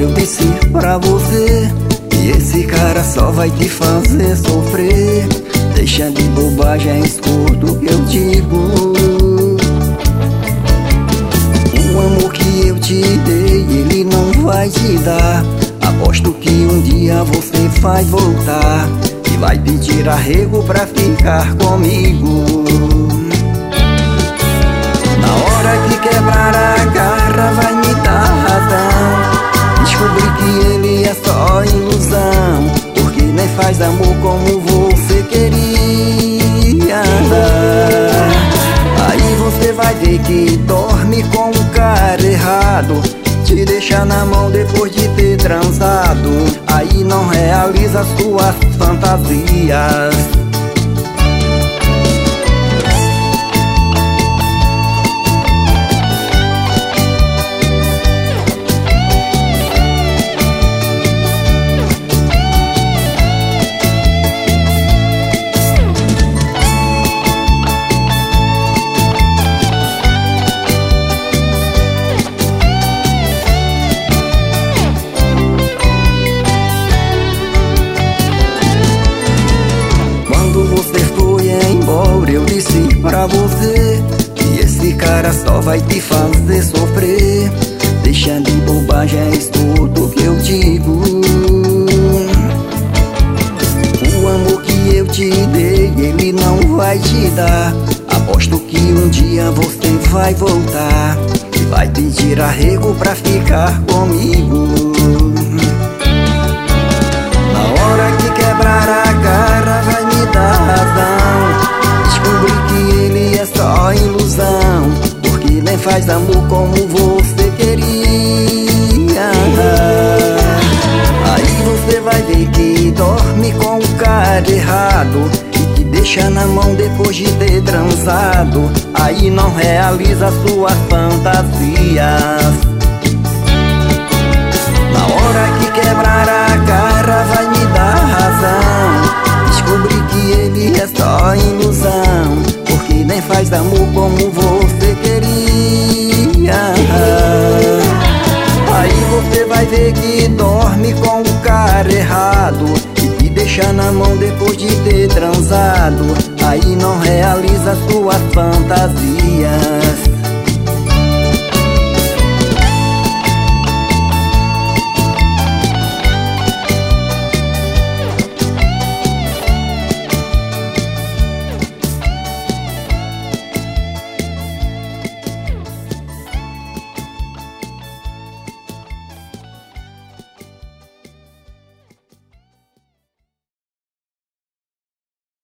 eu disse pra você que esse cara só vai te fazer sofrer. Deixa de bobagem, escuta o que eu digo. O amor que eu te dei, ele não vai te dar. Aposto que um dia você vai voltar e vai pedir arrego pra ficar comigo. Na hora que quebrar a garra vai me dar razão. Descobri que ele é só ilusão, porque nem faz amor como você queria. Aí você vai ver que dorme com um cara errado, te deixa na mão depois de ter transado. Aí não realiza suas fantasias. Eu disse pra você que esse cara só vai te fazer sofrer. Deixa de bobagem, escuta o que eu digo. O amor que eu te dei, ele não vai te dar. Aposto que um dia você vai voltar e vai pedir arrego pra ficar comigo. Na hora que quebrar a garra vai me dar razão. Descobri que ele é só ilusão, porque nem faz amor como você queria. Aí você vai ver que dorme com o cara errado e te deixa na mão depois de ter transado. Aí não realiza suas fantasias. Na hora que quebrar a garra vai me dar razão. Descobri que ele é só ilusão, porque nem faz amor como você queria. Aí você vai ver que dorme com o cara errado e te deixa na mão depois de ter transado. Aí não realiza suas fantasias.